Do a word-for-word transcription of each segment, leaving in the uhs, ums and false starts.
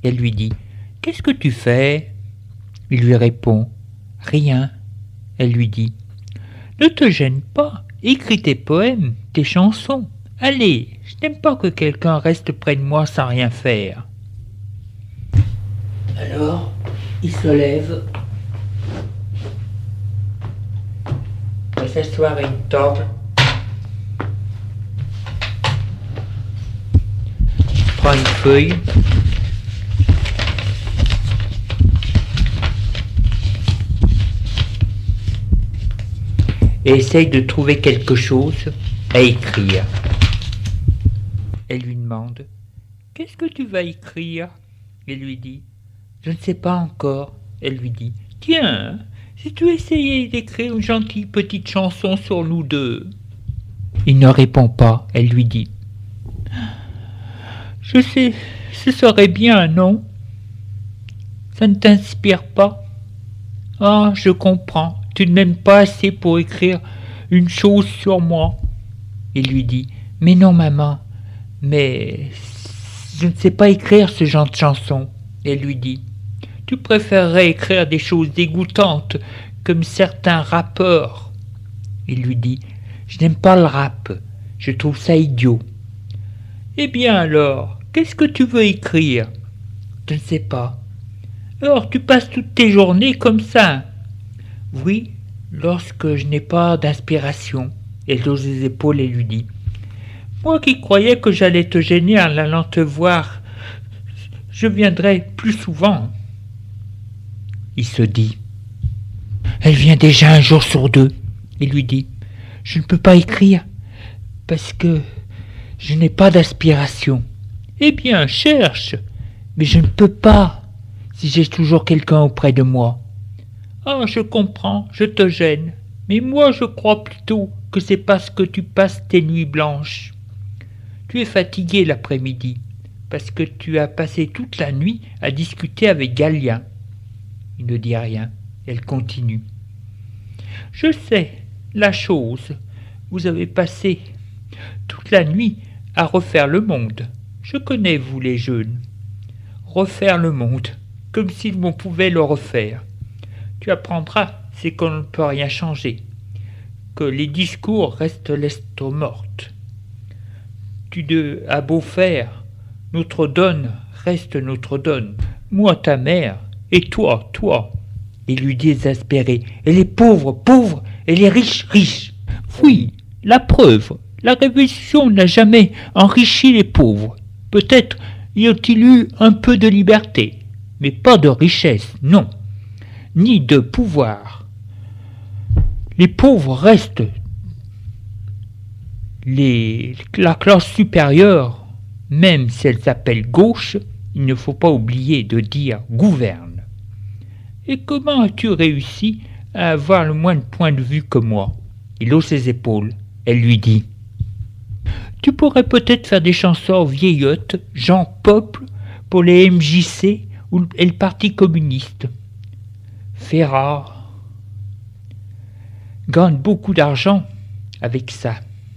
Elle lui dit « Qu'est-ce que tu fais ?» Il lui répond « Rien. » Elle lui dit « Ne te gêne pas, écris tes poèmes, tes chansons. Allez, je n'aime pas que quelqu'un reste près de moi sans rien faire. » Alors, il se lève, va s'asseoir à une table, prend une feuille, et essaye de trouver quelque chose à écrire. Elle lui demande « Qu'est-ce que tu vas écrire ?» Il lui dit « Je ne sais pas encore. » Elle lui dit « Tiens, si tu essayais d'écrire une gentille petite chanson sur nous deux. » Il ne répond pas. Elle lui dit « Je sais, ce serait bien, non? Ça ne t'inspire pas? Ah, je comprends. Tu ne m'aimes pas assez pour écrire une chose sur moi. » Il lui dit « Mais non, maman, mais je ne sais pas écrire ce genre de chanson. » Elle lui dit « Tu préférerais écrire des choses dégoûtantes comme certains rappeurs. » Il lui dit « Je n'aime pas le rap, je trouve ça idiot. » « Eh bien alors, qu'est-ce que tu veux écrire? »« Je ne sais pas. »« Alors tu passes toutes tes journées comme ça? » ?»« Oui, lorsque je n'ai pas d'inspiration. » Elle hausse les épaules et lui dit « Moi qui croyais que j'allais te gêner en allant te voir, je viendrai plus souvent. » Il se dit « Elle vient déjà un jour sur deux. » Il lui dit « Je ne peux pas écrire parce que je n'ai pas d'aspiration. »« Eh bien, cherche. »« Mais je ne peux pas si j'ai toujours quelqu'un auprès de moi. »« Ah, je comprends, je te gêne. Mais moi, je crois plutôt que c'est parce que tu passes tes nuits blanches. Tu es fatigué l'après-midi, parce que tu as passé toute la nuit à discuter avec Galien. » Il ne dit rien. Elle continue. « Je sais, la chose. Vous avez passé toute la nuit à refaire le monde. Je connais vous les jeunes. Refaire le monde, comme si l'on pouvait le refaire. Tu apprendras, c'est qu'on ne peut rien changer, que les discours restent lettre morte. Tu de, as beau faire, notre donne reste notre donne. Moi ta mère, et toi, toi. » Il lui dit exaspéré. « Elle est pauvre, pauvre, elle est riche, riche. » « Oui, la preuve, la révolution n'a jamais enrichi les pauvres. Peut-être y a-t-il eu un peu de liberté, mais pas de richesse, non, ni de pouvoir. Les pauvres restent. Les, la classe supérieure, même si elle s'appelle gauche, il ne faut pas oublier de dire gouverne. Et comment as-tu réussi à avoir le moins de point de vue que moi? » Il hausse ses épaules. Elle lui dit « Tu pourrais peut-être faire des chansons vieillottes, genre peuple, pour les M J C ou et le Parti communiste. Ferrat gagne beaucoup d'argent avec ça.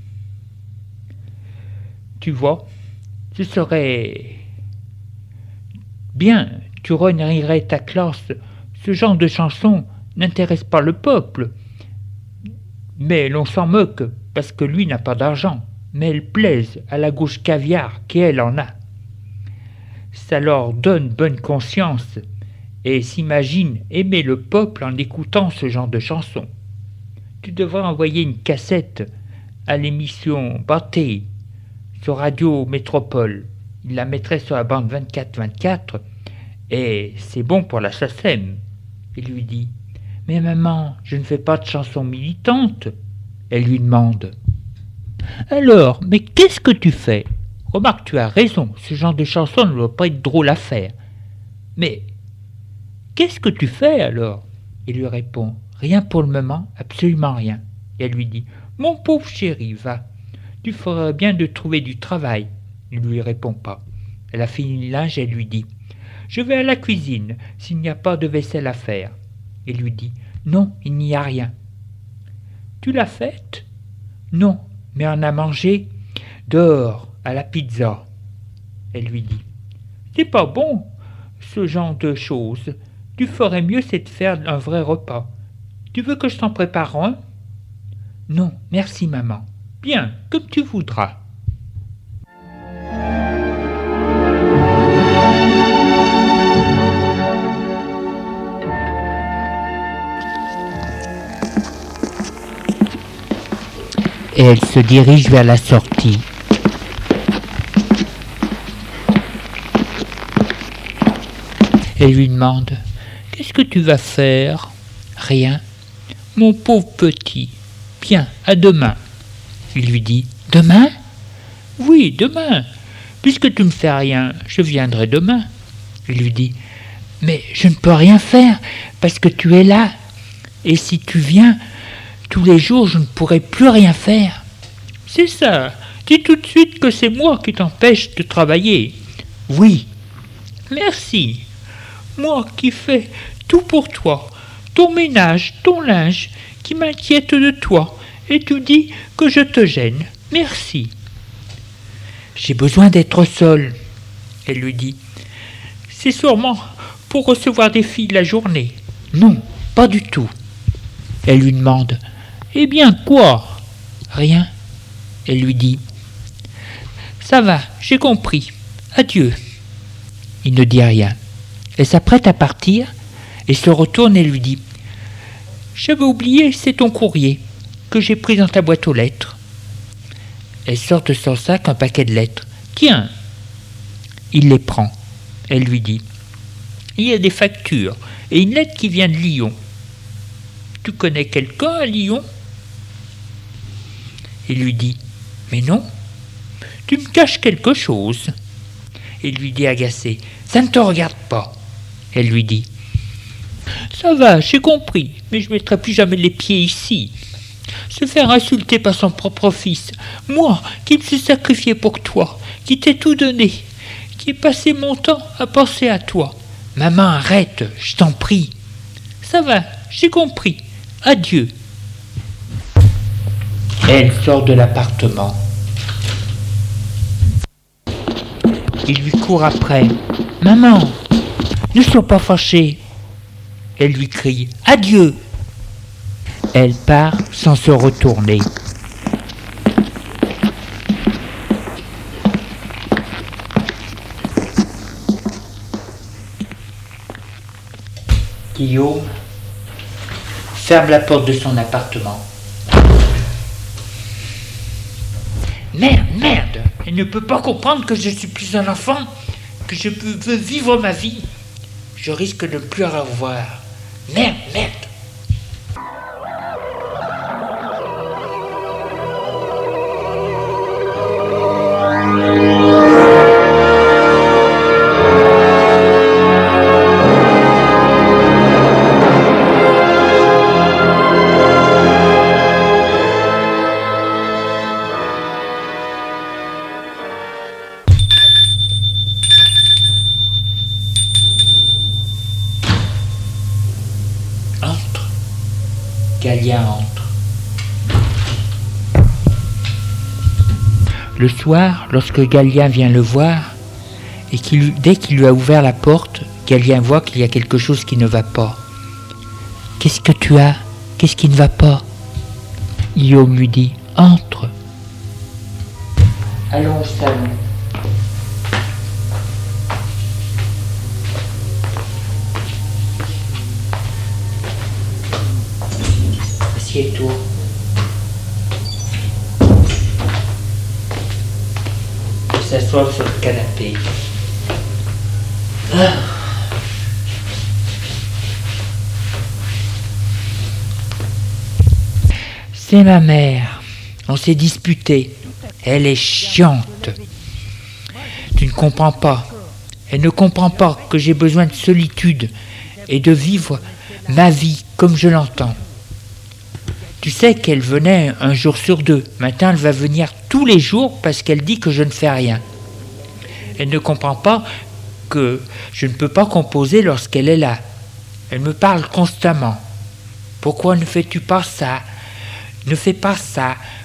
Tu vois, ce serait bien, tu renierais ta classe. Ce genre de chanson n'intéresse pas le peuple. Mais l'on s'en moque, parce que lui n'a pas d'argent, mais elles plaisent à la gauche caviar qui elle en a. Ça leur donne bonne conscience, et s'imagine aimer le peuple en écoutant ce genre de chansons. Tu devrais envoyer une cassette à l'émission Bâté sur Radio Métropole. Il la mettrait sur la bande vingt-quatre vingt-quatre, et c'est bon pour la S A C E M. Il lui dit « Mais maman, je ne fais pas de chansons militantes. » Elle lui demande « Alors, mais qu'est-ce que tu fais? Remarque, tu as raison, ce genre de chanson ne doit pas être drôle à faire. Mais qu'est-ce que tu fais alors ?» Il lui répond « Rien pour le moment, absolument rien. » Et elle lui dit « Mon pauvre chéri, va, tu ferais bien de trouver du travail. » Il ne lui répond pas. Elle a fini le linge et elle lui dit « Je vais à la cuisine, s'il n'y a pas de vaisselle à faire. » Il lui dit « Non, il n'y a rien. »« Tu l'as faite? »« Non, mais on a mangé dehors, à la pizza. » Elle lui dit « C'est pas bon, ce genre de choses. Tu ferais mieux, c'est de faire un vrai repas. Tu veux que je t'en prépare un? Non, merci maman. Bien, comme tu voudras. Et elle se dirige vers la sortie. Elle lui demande « Qu'est-ce que tu vas faire ?»« Rien. »« Mon pauvre petit. Bien, à demain. » Il lui dit « Demain ?»« Oui, demain. Puisque tu ne fais rien, je viendrai demain. » Il lui dit « Mais je ne peux rien faire parce que tu es là. Et si tu viens, tous les jours, je ne pourrai plus rien faire. »« C'est ça. Dis tout de suite que c'est moi qui t'empêche de travailler. »« Oui. »« Merci. Moi qui fais tout pour toi, ton ménage, ton linge, qui m'inquiète de toi, et tu dis que je te gêne. Merci. »« J'ai besoin d'être seule. » Elle lui dit. « C'est sûrement pour recevoir des filles la journée. »« Non, pas du tout. » Elle lui demande. « Eh bien, quoi ?»« Rien. » Elle lui dit. « Ça va, j'ai compris. Adieu. » Il ne dit rien. Elle s'apprête à partir et se retourne et lui dit « J'avais oublié, c'est ton courrier que j'ai pris dans ta boîte aux lettres. » Elle sort de son sac un paquet de lettres. « Tiens !» Il les prend. Elle lui dit « Il y a des factures et une lettre qui vient de Lyon. Tu connais quelqu'un à Lyon ?» Il lui dit « Mais non, tu me caches quelque chose. » Il lui dit agacé « Ça ne te regarde pas. » Elle lui dit « Ça va, j'ai compris, mais je ne mettrai plus jamais les pieds ici. Se faire insulter par son propre fils, moi qui me suis sacrifié pour toi, qui t'ai tout donné, qui ai passé mon temps à penser à toi. Maman, arrête, je t'en prie. Ça va, j'ai compris. Adieu. » Elle sort de l'appartement. Il lui court après. « Maman, ne sois pas fâchée. » Elle lui crie « Adieu !» Elle part sans se retourner. Guillaume ferme la porte de son appartement. Merde, merde! Elle ne peut pas comprendre que je suis plus un enfant, que je veux vivre ma vie. Je risque de ne plus la revoir. Merde, merde! Galien entre. Le soir, lorsque Galien vient le voir, et qu'il, dès qu'il lui a ouvert la porte, Galien voit qu'il y a quelque chose qui ne va pas. « Qu'est-ce que tu as? Qu'est-ce qui ne va pas ?» Guillaume lui dit « Entre. » Allons au salon. Assieds-toi. Il s'assoit sur le canapé. Ah. C'est ma mère. On s'est disputé. Elle est chiante. Tu ne comprends pas. Elle ne comprend pas que j'ai besoin de solitude et de vivre ma vie comme je l'entends. Tu sais qu'elle venait un jour sur deux. Maintenant, elle va venir tous les jours parce qu'elle dit que je ne fais rien. Elle ne comprend pas que je ne peux pas composer lorsqu'elle est là. Elle me parle constamment. Pourquoi ne fais-tu pas ça? Ne fais pas ça.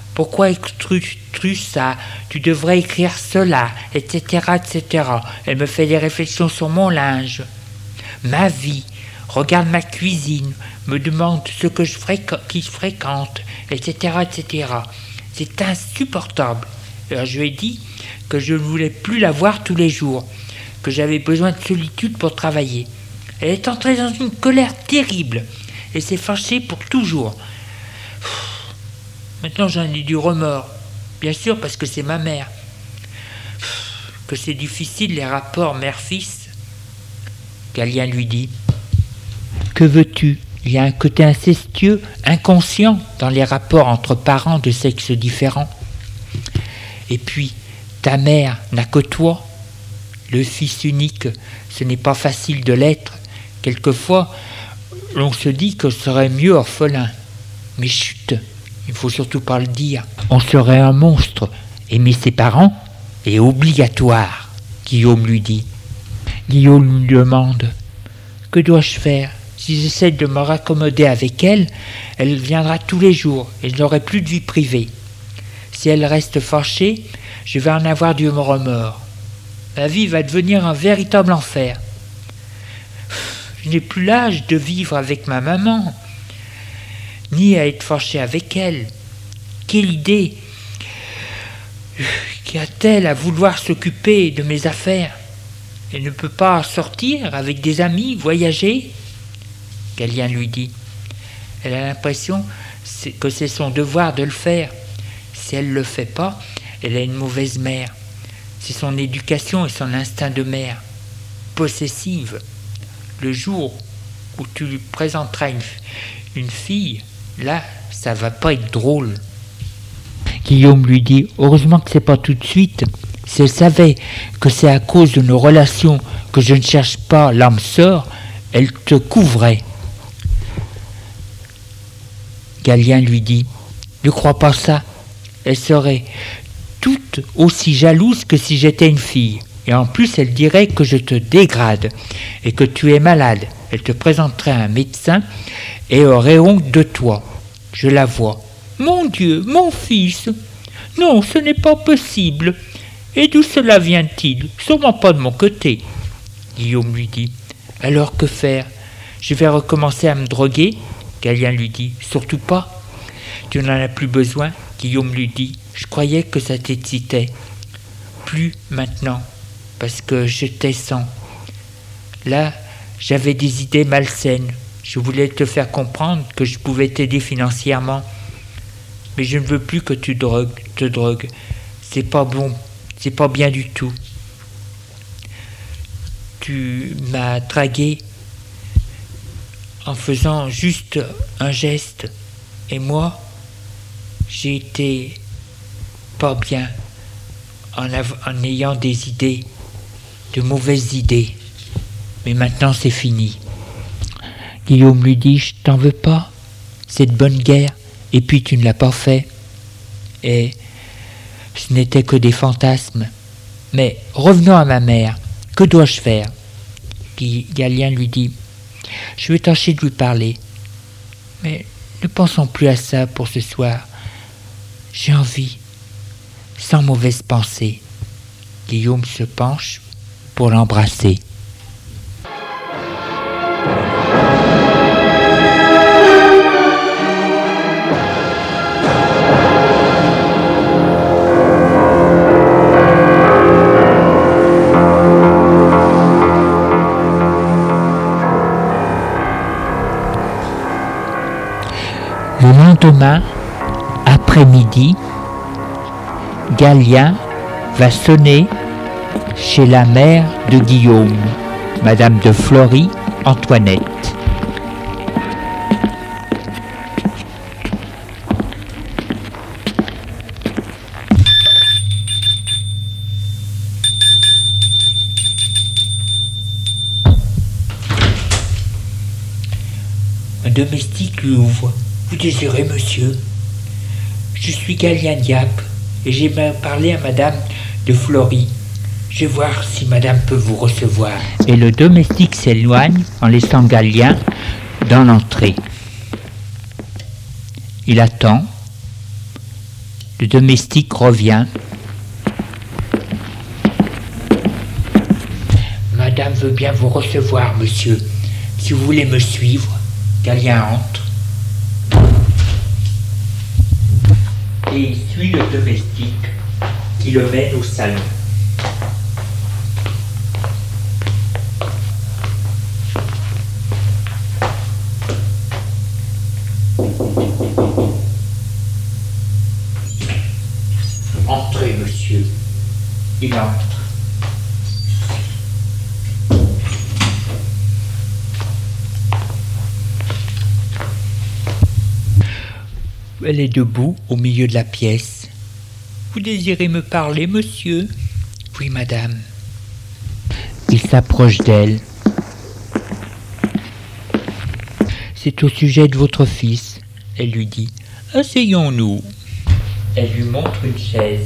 Pourquoi écris-tu ça? Tu devrais écrire cela, et cetera, et cetera. Elle me fait des réflexions sur mon linge. Ma vie, regarde ma cuisine, me demande ce que je fréquente, qui je fréquente, et cetera, et cetera. C'est insupportable. Alors je lui ai dit que je ne voulais plus la voir tous les jours, que j'avais besoin de solitude pour travailler. Elle est entrée dans une colère terrible et s'est fâchée pour toujours. Maintenant j'en ai du remords, bien sûr parce que c'est ma mère. Que c'est difficile les rapports mère-fils. Galien lui dit: que veux-tu? Il y a un côté incestueux, inconscient dans les rapports entre parents de sexe différents. Et puis, ta mère n'a que toi, le fils unique. Ce n'est pas facile de l'être. Quelquefois, l'on se dit que ce serait mieux orphelin. Mais chut, il ne faut surtout pas le dire. On serait un monstre. Aimer ses parents est obligatoire, Guillaume lui dit. Guillaume lui demande: que dois-je faire? Si j'essaie de me raccommoder avec elle, elle viendra tous les jours et je n'aurai plus de vie privée. Si elle reste fâchée, je vais en avoir du remords. Ma vie va devenir un véritable enfer. Je n'ai plus l'âge de vivre avec ma maman, ni à être fâché avec elle. Quelle idée! Qu'y a-t-elle à vouloir s'occuper de mes affaires? Elle ne peut pas sortir avec des amis, voyager? Galien lui dit. Elle a l'impression que c'est son devoir de le faire. Si elle ne le fait pas, elle a une mauvaise mère. C'est son éducation et son instinct de mère. Possessive. Le jour où tu lui présenteras une, une fille, là, ça va pas être drôle. Guillaume lui dit: heureusement que c'est pas tout de suite. Si elle savait que c'est à cause de nos relations que je ne cherche pas l'âme sœur, elle te couvrait. Galien lui dit: ne crois pas ça. Elle serait toute aussi jalouse que si j'étais une fille. Et en plus, elle dirait que je te dégrade et que tu es malade. Elle te présenterait un médecin et aurait honte de toi. Je la vois. Mon Dieu, mon fils! Non, ce n'est pas possible. Et d'où cela vient-il? Sûrement pas de mon côté. Guillaume lui dit: alors que faire? Je vais recommencer à me droguer? Galien lui dit: surtout pas. Tu n'en as plus besoin? Guillaume lui dit: je croyais que ça t'excitait. Plus maintenant, parce que j'étais sans. Là, j'avais des idées malsaines. Je voulais te faire comprendre que je pouvais t'aider financièrement. Mais je ne veux plus que tu drogues, te drogues. C'est pas bon, c'est pas bien du tout. Tu m'as dragué en faisant juste un geste. Et moi, j'ai été pas bien en, av- en ayant des idées, de mauvaises idées. Mais maintenant, c'est fini. Guillaume lui dit: je t'en veux pas. C'est de bonne guerre. Et puis, tu ne l'as pas fait. Et ce n'était que des fantasmes. Mais revenons à ma mère. Que dois-je faire? Galien lui dit: je vais tâcher de lui parler. Mais ne pensons plus à ça pour ce soir. J'ai envie, sans mauvaise pensée. Guillaume se penche pour l'embrasser. Le lendemain, après-midi, Galien va sonner chez la mère de Guillaume, Madame de Fleury, Antoinette. Un domestique lui ouvre. Vous désirez, monsieur? Je suis Galien Diap et j'ai parlé à Madame de Fleury. Je vais voir si Madame peut vous recevoir. Et le domestique s'éloigne en laissant Galien dans l'entrée. Il attend. Le domestique revient. Madame veut bien vous recevoir, monsieur. Si vous voulez me suivre, Galien entre. Et il suit le domestique qui le mène au salon. Entrez, monsieur. Il entre. Elle est debout au milieu de la pièce. Vous désirez me parler, monsieur? Oui, madame. Il s'approche d'elle. C'est au sujet de votre fils. Elle lui dit. Asseyons-nous. Elle lui montre une chaise.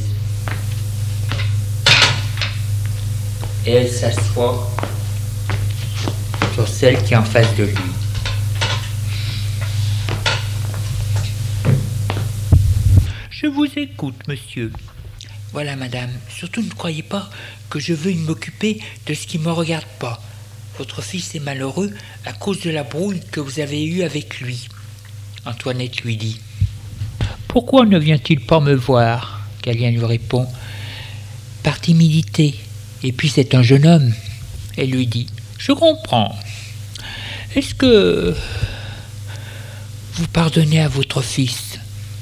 Et elle s'assoit sur celle qui est en face de lui. Je vous écoute, monsieur. Voilà, madame. Surtout ne croyez pas que je veuille m'occuper de ce qui ne me regarde pas. Votre fils est malheureux à cause de la brouille que vous avez eue avec lui. Antoinette lui dit. Pourquoi ne vient-il pas me voir? Galien lui répond. Par timidité. Et puis c'est un jeune homme. Elle lui dit. Je comprends. Est-ce que vous pardonnez à votre fils?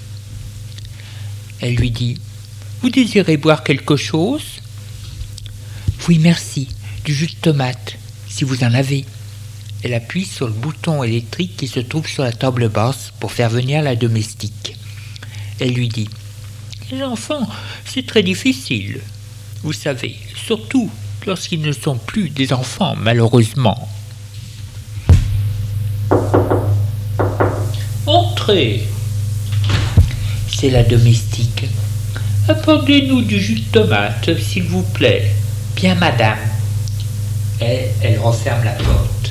Elle lui dit. Vous désirez boire quelque chose? Oui, merci. Du jus de tomate, si vous en avez. Elle appuie sur le bouton électrique qui se trouve sur la table basse pour faire venir la domestique. Elle lui dit. Les enfants, c'est très difficile. Vous savez, surtout lorsqu'ils ne sont plus des enfants, malheureusement. Entrez. C'est la domestique. Apportez-nous du jus de tomate, s'il vous plaît. Bien, madame. Elle, elle referme la porte.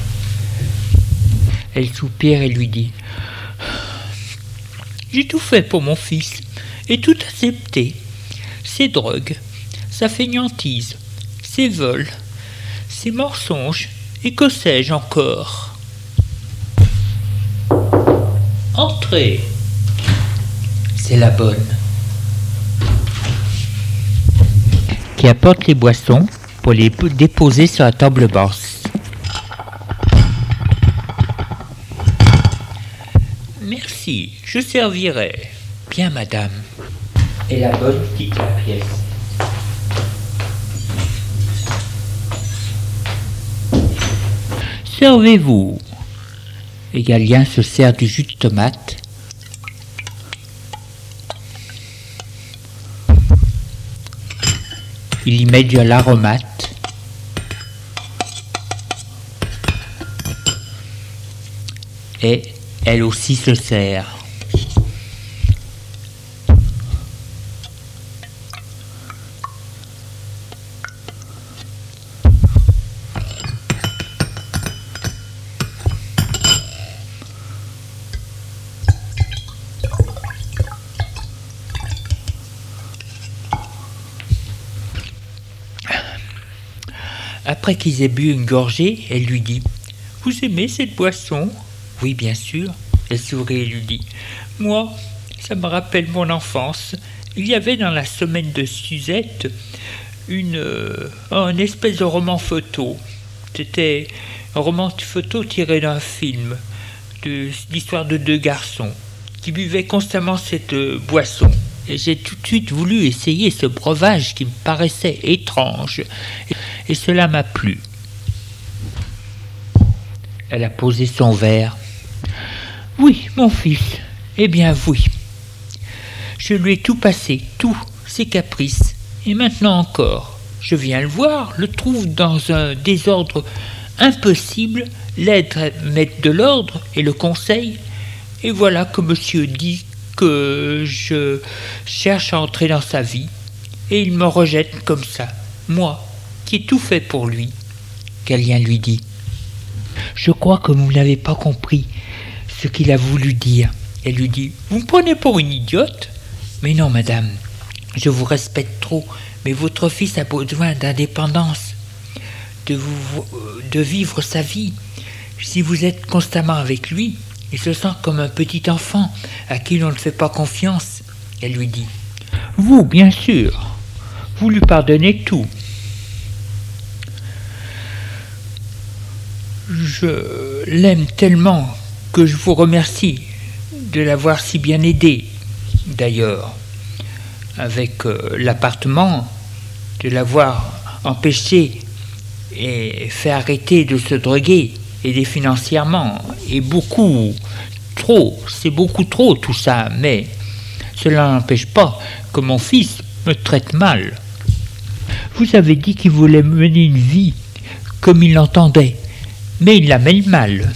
Elle soupire et lui dit. J'ai tout fait pour mon fils, et tout accepté. Ses drogues, sa fainéantise, ses vols, ses mensonges, et que sais-je encore. Entrez. C'est la bonne. Qui apporte les boissons pour les déposer sur la table basse. Merci, je servirai. Bien, madame. Et la bonne quitte la pièce. Servez-vous. Et Galien se sert du jus de tomate. Il y met de l'aromate. Et elle aussi se sert. Après qu'ils aient bu une gorgée, elle lui dit « Vous aimez cette boisson ?»« Oui, bien sûr. » Elle sourit et lui dit « Moi, ça me rappelle mon enfance. Il y avait dans la semaine de Suzette une, euh, un espèce de roman photo. C'était un roman photo tiré d'un film, de l'histoire de deux garçons qui buvaient constamment cette euh, boisson. Et j'ai tout de suite voulu essayer ce breuvage qui me paraissait étrange. Et cela m'a plu. Elle a posé son verre. Oui, mon fils. Eh bien, oui. Je lui ai tout passé, tous ses caprices. Et maintenant encore, je viens le voir, le trouve dans un désordre impossible, l'aide à mettre de l'ordre et le conseil. Et voilà que monsieur dit que je cherche à entrer dans sa vie. Et il me rejette comme ça, moi, qui ai tout fait pour lui. Galien lui dit. Je crois que vous n'avez pas compris ce qu'il a voulu dire. Elle lui dit. Vous me prenez pour une idiote? Mais non, madame, je vous respecte trop, mais votre fils a besoin d'indépendance, de, vous, de vivre sa vie. Si vous êtes constamment avec lui, il se sent comme un petit enfant à qui l'on ne fait pas confiance. Elle lui dit, « Vous, bien sûr, vous lui pardonnez tout. » Je l'aime tellement que je vous remercie de l'avoir si bien aidé. D'ailleurs, avec euh, l'appartement, de l'avoir empêché et fait arrêter de se droguer, aider financièrement, et beaucoup, trop, c'est beaucoup trop tout ça, mais cela n'empêche pas que mon fils me traite mal. Vous avez dit qu'il voulait mener une vie comme il l'entendait, mais il la mène mal.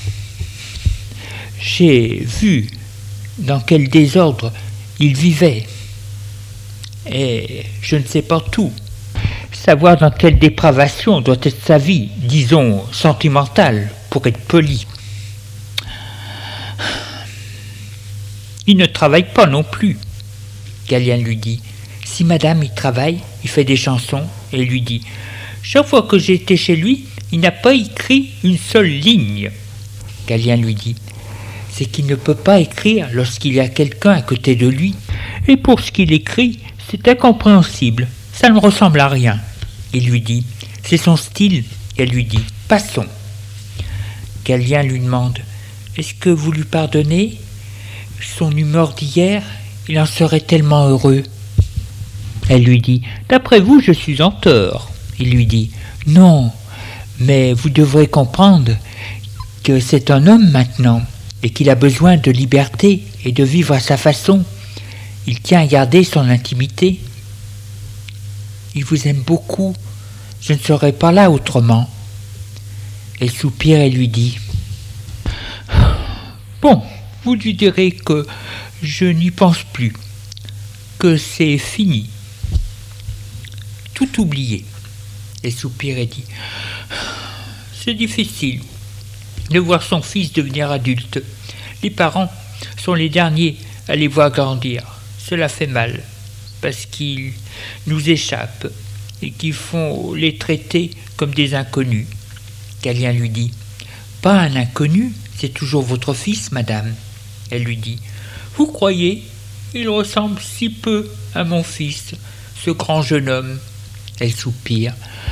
J'ai vu dans quel désordre il vivait, et je ne sais pas tout. Savoir dans quelle dépravation doit être sa vie, disons sentimentale, pour être poli. Il ne travaille pas non plus. Galien lui dit, si madame il travaille, il fait des chansons, et lui dit, chaque fois que j'étais chez lui, il n'a pas écrit une seule ligne. Galien lui dit, c'est qu'il ne peut pas écrire lorsqu'il y a quelqu'un à côté de lui, et pour ce qu'il écrit, c'est incompréhensible, ça ne ressemble à rien. Il lui dit, c'est son style, et elle lui dit, passons. Galien lui demande, est-ce que vous lui pardonnez son humeur d'hier? Il en serait tellement heureux. Elle lui dit, d'après vous, je suis en tort. Il lui dit, non, mais vous devrez comprendre que c'est un homme maintenant, et qu'il a besoin de liberté et de vivre à sa façon. Il tient à garder son intimité. Il vous aime beaucoup, je ne serais pas là autrement. Elle soupire et lui dit, bon, vous lui direz que je n'y pense plus, que c'est fini, tout oublié. Elle soupire et dit, c'est difficile de voir son fils devenir adulte. Les parents sont les derniers à les voir grandir. Cela fait mal, parce qu'ils nous échappent et qu'il faut les traiter comme des inconnus. Galien lui dit, pas un inconnu, c'est toujours votre fils, madame. Elle lui dit, vous croyez, il ressemble si peu à mon fils, ce grand jeune homme. Elle soupire.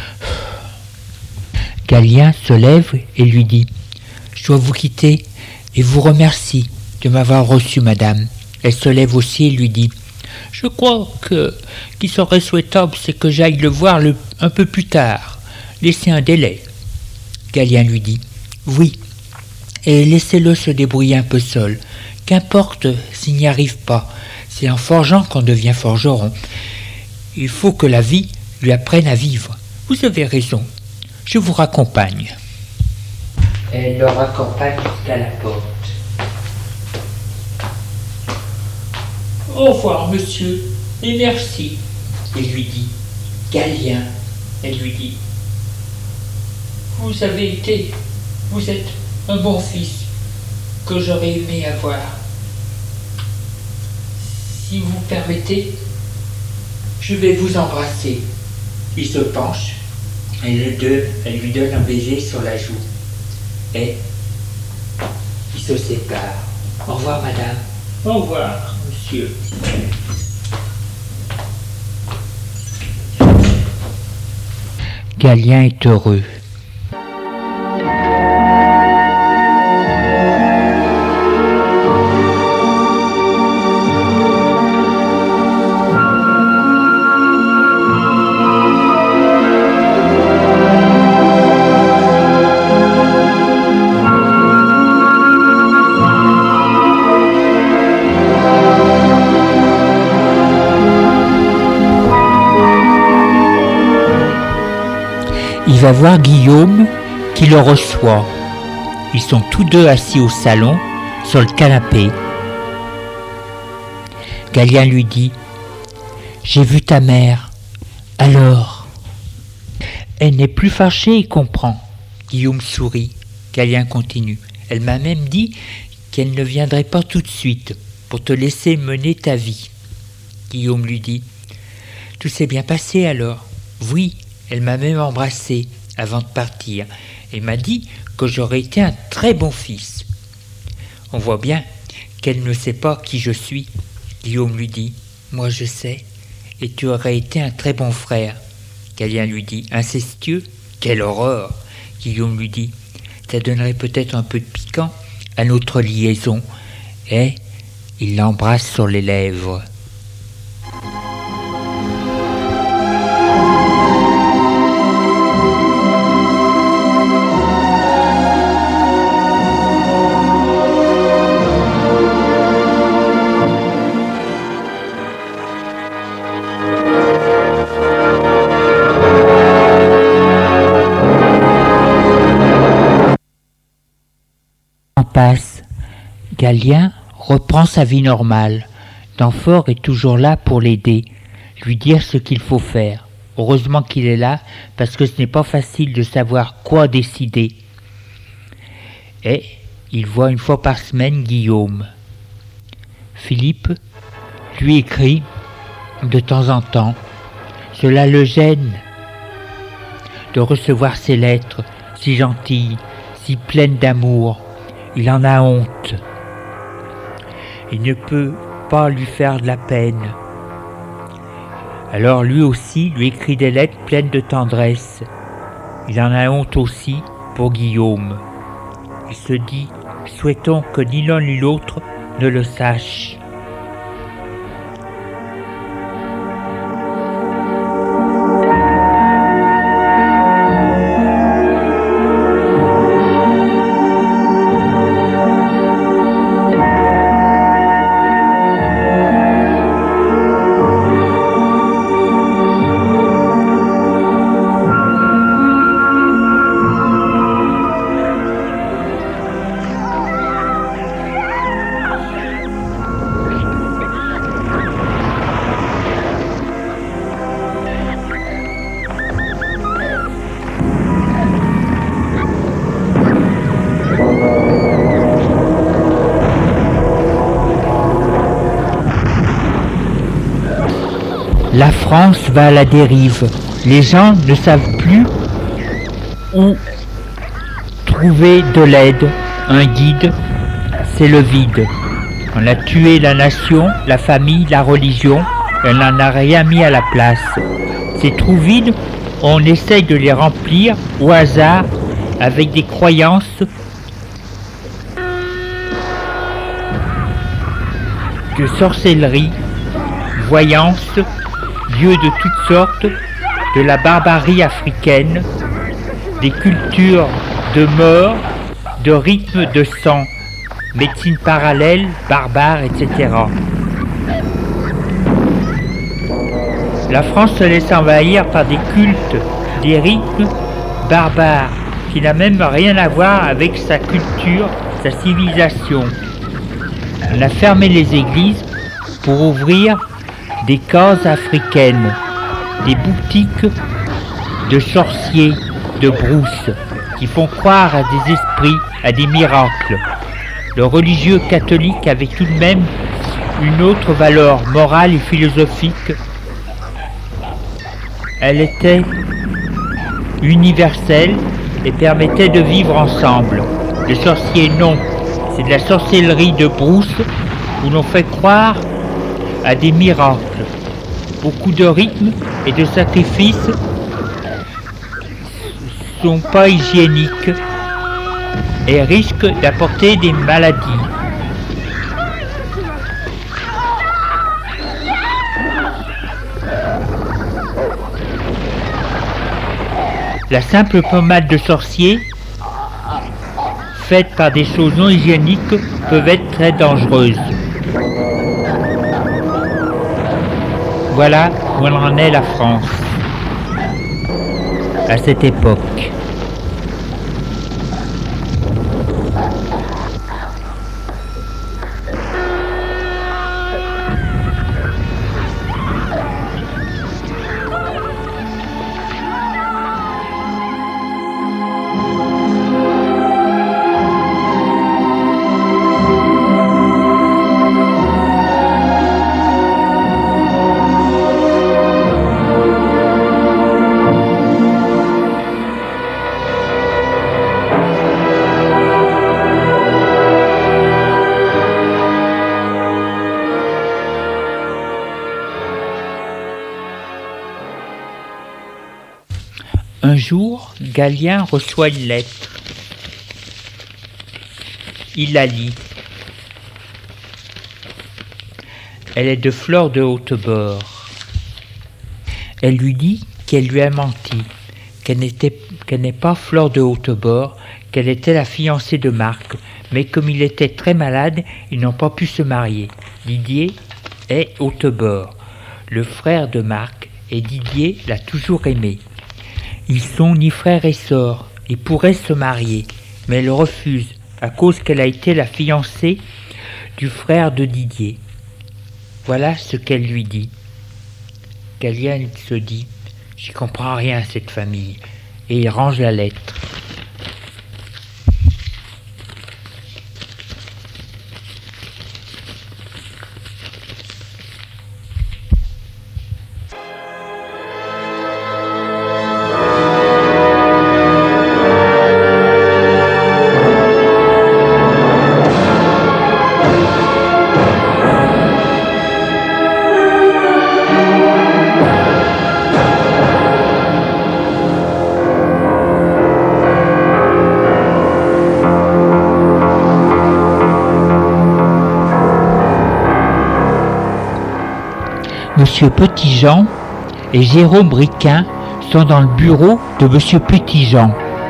Galien se lève et lui dit, je dois vous quitter et vous remercie de m'avoir reçu, madame. Elle se lève aussi et lui dit, je crois que qu'il serait souhaitable, c'est que j'aille le voir le, un peu plus tard. Laissez un délai. Galien lui dit, oui, et laissez-le se débrouiller un peu seul. Qu'importe s'il n'y arrive pas, c'est en forgeant qu'on devient forgeron. Il faut que la vie lui apprenne à vivre. Vous avez raison, je vous raccompagne. Elle le raccompagne jusqu'à la porte. Au revoir, monsieur, et merci. Il lui dit, Galien. Elle lui dit, vous avez été, vous êtes un bon fils que j'aurais aimé avoir. Si vous permettez, je vais vous embrasser. Il se penche et les deux, elle lui donne un baiser sur la joue. Et ils se séparent. Au revoir, madame. Au revoir, monsieur. Galien est heureux. Il va voir Guillaume qui le reçoit. Ils sont tous deux assis au salon, sur le canapé. Galien lui dit, « J'ai vu ta mère. Alors ?» Elle n'est plus fâchée et comprend. Guillaume sourit. Galien continue. « Elle m'a même dit qu'elle ne viendrait pas tout de suite pour te laisser mener ta vie. » Guillaume lui dit. Tout s'est bien passé alors. Oui, elle m'a même embrassé avant de partir et m'a dit que j'aurais été un très bon fils. On voit bien qu'elle ne sait pas qui je suis. Guillaume lui dit. Moi je sais, et tu aurais été un très bon frère. Galien lui dit. Incestueux? Quelle horreur! Guillaume lui dit. Ça donnerait peut-être un peu de piquant à notre liaison. Et il l'embrasse sur les lèvres. Passe. Galien reprend sa vie normale. Danfort est toujours là pour l'aider, lui dire ce qu'il faut faire. Heureusement qu'il est là, parce que ce n'est pas facile de savoir quoi décider. Et il voit une fois par semaine Guillaume. Philippe lui écrit de temps en temps. Cela le gêne de recevoir ces lettres si gentilles, si pleines d'amour. Il en a honte. Il ne peut pas lui faire de la peine. Alors lui aussi lui écrit des lettres pleines de tendresse. Il en a honte aussi pour Guillaume. Il se dit, souhaitons que ni l'un ni l'autre ne le sache. La France va à la dérive. Les gens ne savent plus où trouver de l'aide. Un guide, c'est le vide. On a tué la nation, la famille, la religion. Et on n'en a rien mis à la place. Ces trous vides, on essaye de les remplir au hasard avec des croyances de sorcellerie, voyance, dieux de toutes sortes, de la barbarie africaine, des cultures de mort, de rythmes de sang, médecine parallèle, barbare, et cetera. La France se laisse envahir par des cultes, des rythmes barbares, qui n'a même rien à voir avec sa culture, sa civilisation. On a fermé les églises pour ouvrir des cases africaines, des boutiques de sorciers, de brousses, qui font croire à des esprits, à des miracles. Le religieux catholique avait tout de même une autre valeur morale et philosophique. Elle était universelle et permettait de vivre ensemble. Les sorciers, non. C'est de la sorcellerie de brousse où l'on fait croire à des miracles. Beaucoup de rythmes et de sacrifices sont pas hygiéniques et risquent d'apporter des maladies. La simple pommade de sorcier, faite par des choses non hygiéniques, peuvent être très dangereuses. Voilà où en est la France à cette époque. jour, Galien reçoit une lettre. Il la lit. Elle est de Flore de Hautebord. Elle lui dit qu'elle lui a menti, qu'elle n'était, qu'elle n'est pas Flore de Hautebord, qu'elle était la fiancée de Marc, mais comme il était très malade, ils n'ont pas pu se marier. Didier est Hautebord, le frère de Marc, et Didier l'a toujours aimé. Ils sont ni frère et sœur, ils pourraient se marier, mais elle refuse, à cause qu'elle a été la fiancée du frère de Didier. Voilà ce qu'elle lui dit. Galien se dit « J'y comprends rien à cette famille » et il range la lettre. Monsieur Petitjean et Jérôme Riquin sont dans le bureau de Monsieur Petitjean.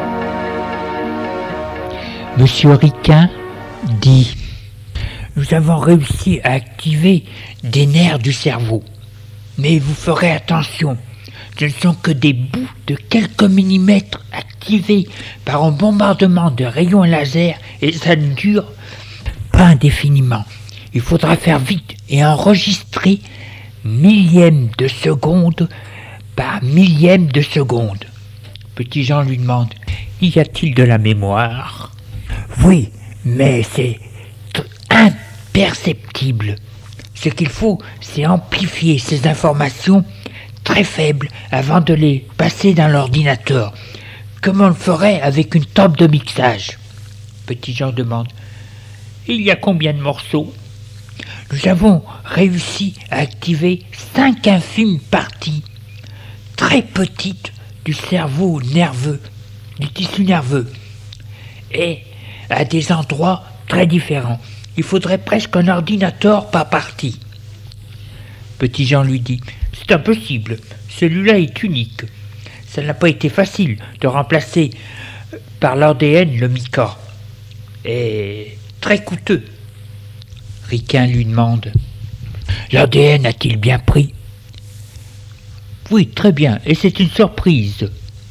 Monsieur Riquin dit « Nous avons réussi à activer des nerfs du cerveau. Mais vous ferez attention, ce ne sont que des bouts de quelques millimètres activés par un bombardement de rayons laser et ça ne dure pas indéfiniment. Il faudra faire vite et enregistrer millième de seconde par millième de seconde. » Petitjean lui demande « Y a-t-il de la mémoire ?»« Oui, mais c'est imperceptible. Ce qu'il faut, c'est amplifier ces informations très faibles avant de les passer dans l'ordinateur, comme on le ferait avec une table de mixage. » Petitjean demande « Il y a combien de morceaux ?» Nous avons réussi à activer cinq infimes parties très petites du cerveau nerveux, du tissu nerveux, et à des endroits très différents. Il faudrait presque un ordinateur par partie. Petitjean lui dit « C'est impossible, celui-là est unique. Ça n'a pas été facile de remplacer par l'A D N le mica. Et très coûteux. » Riquin lui demande « L'A D N a-t-il bien pris ?»« Oui, très bien, et c'est une surprise.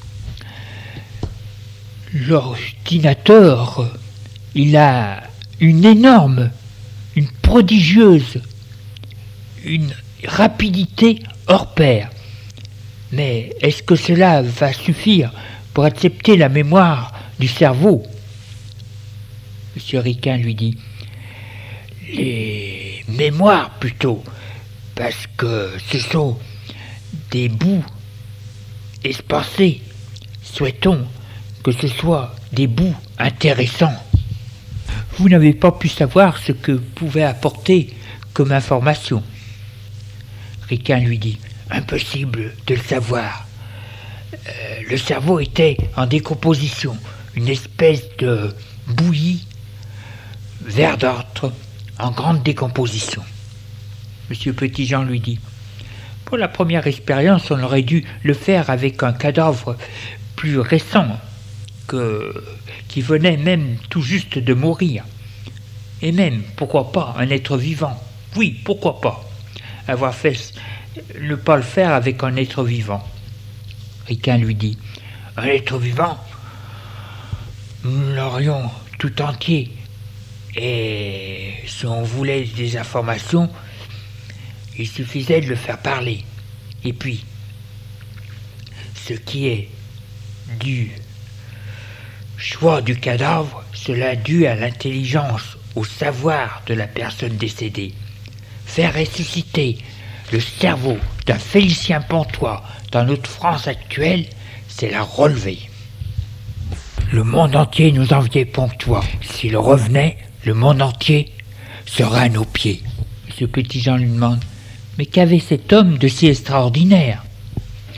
L'ordinateur, il a une énorme, une prodigieuse, une rapidité hors pair. Mais est-ce que cela va suffire pour accepter la mémoire du cerveau ?» Monsieur Riquin lui dit « Les mémoires plutôt, parce que ce sont des bouts espacés. Souhaitons que ce soit des bouts intéressants. Vous n'avez pas pu savoir ce que pouvait apporter comme information. » Riquin lui dit « Impossible de le savoir. Euh, le cerveau était en décomposition, une espèce de bouillie verdâtre en grande décomposition. » Monsieur Petitjean lui dit « Pour la première expérience, on aurait dû le faire avec un cadavre plus récent, que, qui venait même tout juste de mourir. Et même, pourquoi pas, un être vivant. Oui, pourquoi pas avoir fait, ne pas le faire avec un être vivant. » Riquin lui dit « Un être vivant, nous l'aurions tout entier. Et si on voulait des informations, il suffisait de le faire parler. Et puis, ce qui est du choix du cadavre, cela est dû à l'intelligence, au savoir de la personne décédée. Faire ressusciter le cerveau d'un Félicien Pontois dans notre France actuelle, c'est la relever. Le monde entier nous enviait Pontois. S'il revenait, le monde entier serait à nos pieds. » Monsieur Petitjean lui demande « Mais qu'avait cet homme de si extraordinaire ?»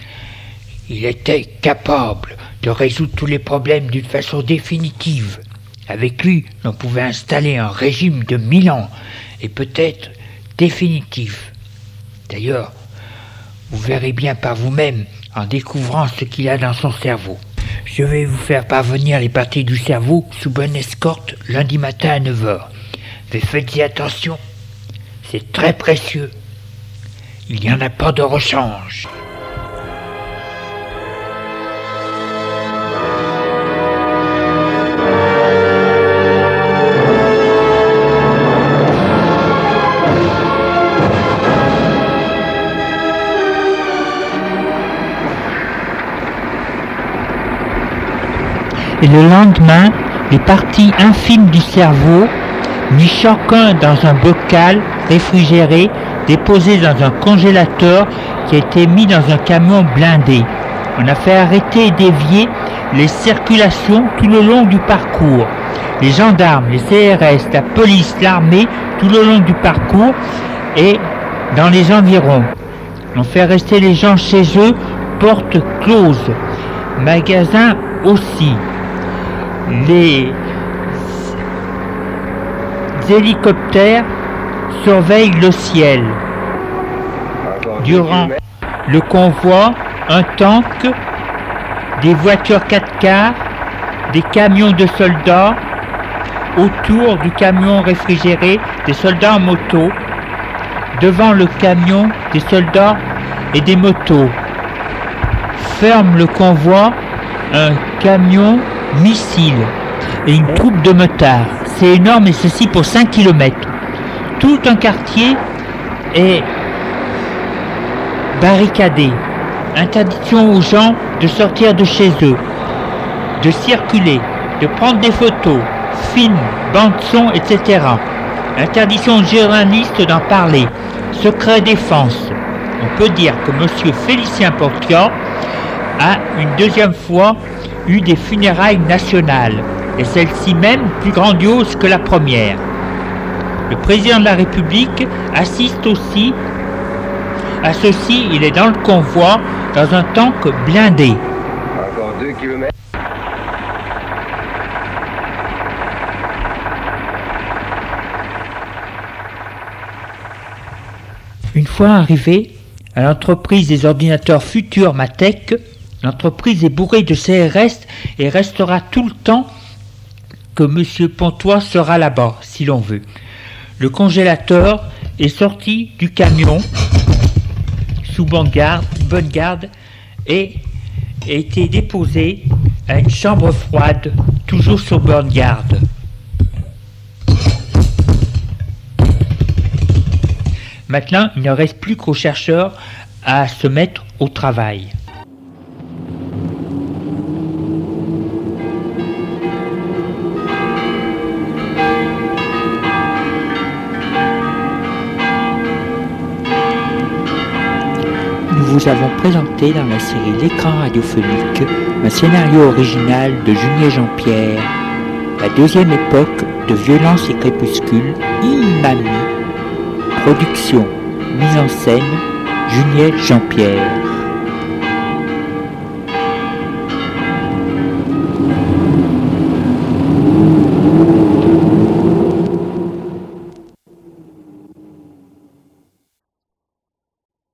Il était capable de résoudre tous les problèmes d'une façon définitive. Avec lui, l'on pouvait installer un régime de mille ans, et peut-être définitif. D'ailleurs, vous verrez bien par vous-même en découvrant ce qu'il a dans son cerveau. Je vais vous faire parvenir les parties du cerveau sous bonne escorte lundi matin à neuf heures. Mais faites-y attention, c'est très précieux. Il n'y en a pas de rechange. Et le lendemain, les parties infimes du cerveau, mis chacun dans un bocal réfrigéré, déposé dans un congélateur qui a été mis dans un camion blindé. On a fait arrêter et dévier les circulations tout le long du parcours. Les gendarmes, les C R S, la police, l'armée, tout le long du parcours et dans les environs. On fait rester les gens chez eux, portes closes, magasins aussi. Les hélicoptères surveillent le ciel. Durant le convoi, un tank, des voitures quatre-quatre, des camions de soldats, autour du camion réfrigéré, des soldats en moto, devant le camion, des soldats et des motos. Ferme le convoi, un camion missile et une troupe de motards. C'est énorme et ceci pour cinq kilomètres. Tout un quartier est barricadé. Interdiction aux gens de sortir de chez eux, de circuler, de prendre des photos, films, bandes-son, et cetera. Interdiction aux journalistes d'en parler. Secret défense. On peut dire que M. Félicien Portiat a une deuxième fois eu des funérailles nationales, et celle-ci même plus grandiose que la première. Le président de la République assiste aussi à ceci, il est dans le convoi, dans un tank blindé. Encore deux kilomètres. Une fois arrivé à l'entreprise des ordinateurs Futur Matech, l'entreprise est bourrée de C R S et restera tout le temps que M. Pontois sera là-bas, si l'on veut. Le congélateur est sorti du camion sous bonne garde, bonne garde et a été déposé à une chambre froide, toujours sous bonne garde. Maintenant, il ne reste plus qu'aux chercheurs à se mettre au travail. Nous vous avons présenté dans la série L'écran radiophonique un scénario original de Junier Jean-Pierre, la deuxième époque de Violence et Crépuscule, Imami. Production, mise en scène, Junier Jean-Pierre.